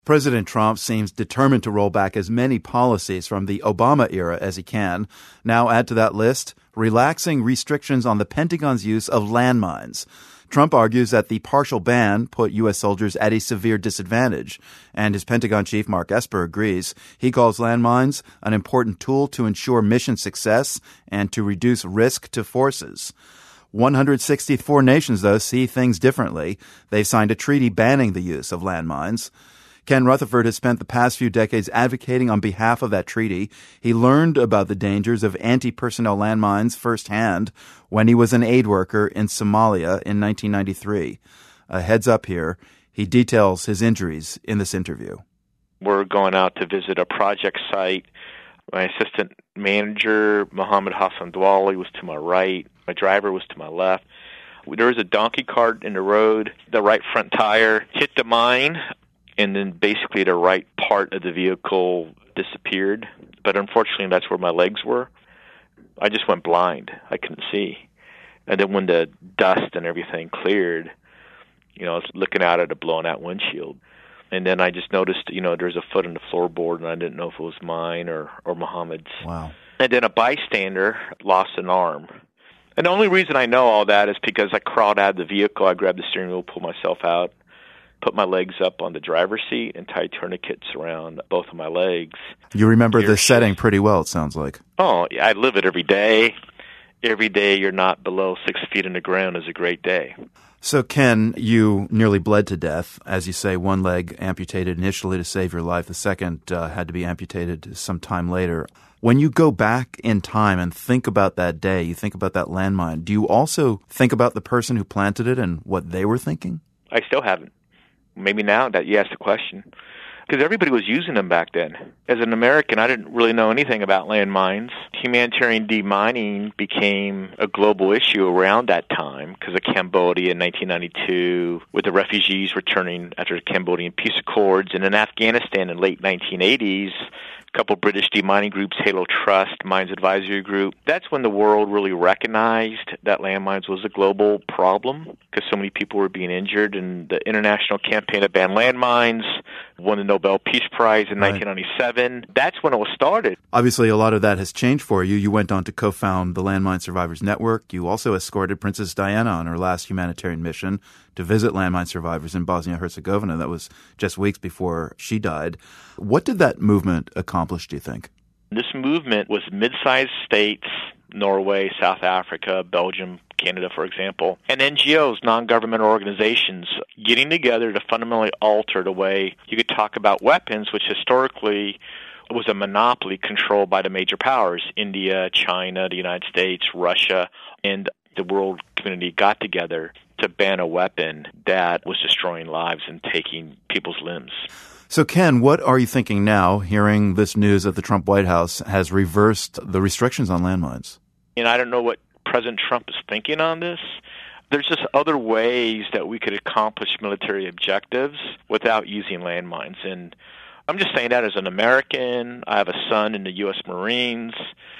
President Trump seems determined to roll back as many policies from the Obama era as he can. Now add to that list relaxing restrictions on the Pentagon's use of landmines. Trump argues that the partial ban put U.S. soldiers at a severe disadvantage, and his Pentagon chief, Mark Esper, agrees. He calls landmines an important tool to ensure mission success and to reduce risk to forces. 164 nations, though, see things differently. They've signed a treaty banning the use of landmines. Ken Rutherford has spent the past few decades advocating on behalf of that treaty. He learned about the dangers of anti-personnel landmines firsthand when he was an aid worker in Somalia in 1993. A heads up here, he details his injuries in this interview. We're going out to visit a project site. My assistant manager, Mohammed Hassan Dwali, was to my right. My driver was to my left. There was a donkey cart in the road. The right front tire hit the mine, and then basically the right part of the vehicle disappeared. But unfortunately, that's where my legs were. I just went blind. I couldn't see. And then when the dust and everything cleared, I was looking out at a blown-out windshield. And then I just noticed, there's a foot in the floorboard, and I didn't know if it was mine or Muhammad's. Wow. And then a bystander lost an arm. And the only reason I know all that is because I crawled out of the vehicle. I grabbed the steering wheel, pulled myself out, put my legs up on the driver's seat, and tied tourniquets around both of my legs. You remember the setting pretty well, it sounds like. Oh, yeah, I live it every day. Every day you're not below 6 feet in the ground is a great day. So, Ken, you nearly bled to death. As you say, one leg amputated initially to save your life. The second had to be amputated some time later. When you go back in time and think about that day, you think about that landmine, do you also think about the person who planted it and what they were thinking? I still haven't. Maybe now that you asked the question. Because everybody was using them back then. As an American, I didn't really know anything about landmines. Humanitarian demining became a global issue around that time because of Cambodia in 1992, with the refugees returning after the Cambodian peace accords, and in Afghanistan in late 1980s, a couple British demining groups, Halo Trust, Mines Advisory Group. That's when the world really recognized that landmines was a global problem because so many people were being injured, and the international campaign to ban landmines won the Nobel Peace Prize in 1997. That's when it was started. Obviously, a lot of that has changed for you. You went on to co-found the Landmine Survivors Network. You also escorted Princess Diana on her last humanitarian mission to visit landmine survivors in Bosnia-Herzegovina. That was just weeks before she died. What did that movement accomplish, do you think? This movement was mid-sized states, Norway, South Africa, Belgium, Canada, for example, and NGOs, non-governmental organizations, getting together to fundamentally alter the way you could talk about weapons, which historically was a monopoly controlled by the major powers, India, China, the United States, Russia, and the world community got together to ban a weapon that was destroying lives and taking people's limbs. So, Ken, what are you thinking now, hearing this news that the Trump White House has reversed the restrictions on landmines? And I don't know what President Trump is thinking on this. There's just other ways that we could accomplish military objectives without using landmines. And I'm just saying that as an American. I have a son in the U.S. Marines.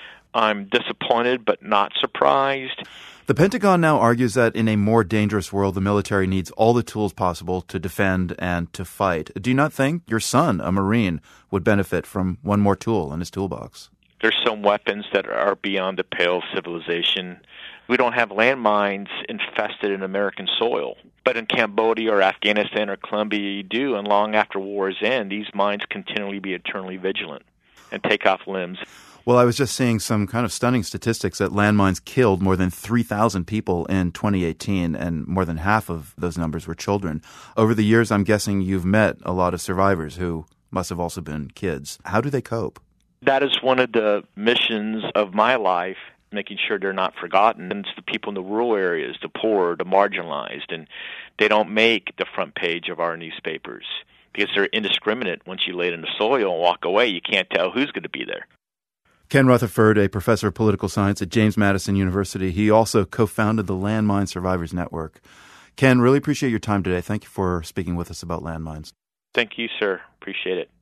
I'm disappointed but not surprised. The Pentagon now argues that in a more dangerous world, the military needs all the tools possible to defend and to fight. Do you not think your son, a Marine, would benefit from one more tool in his toolbox? There's some weapons that are beyond the pale of civilization. We don't have landmines infested in American soil. But in Cambodia or Afghanistan or Colombia, you do, and long after wars end, these mines continually be eternally vigilant and take off limbs. Well, I was just seeing some kind of stunning statistics that landmines killed more than 3,000 people in 2018, and more than half of those numbers were children. Over the years, I'm guessing you've met a lot of survivors who must have also been kids. How do they cope? That is one of the missions of my life, making sure they're not forgotten. And it's the people in the rural areas, the poor, the marginalized, and they don't make the front page of our newspapers because they're indiscriminate. Once you lay it in the soil and walk away, you can't tell who's going to be there. Ken Rutherford, a professor of political science at James Madison University. He also co-founded the Landmine Survivors Network. Ken, really appreciate your time today. Thank you for speaking with us about landmines. Thank you, sir. Appreciate it.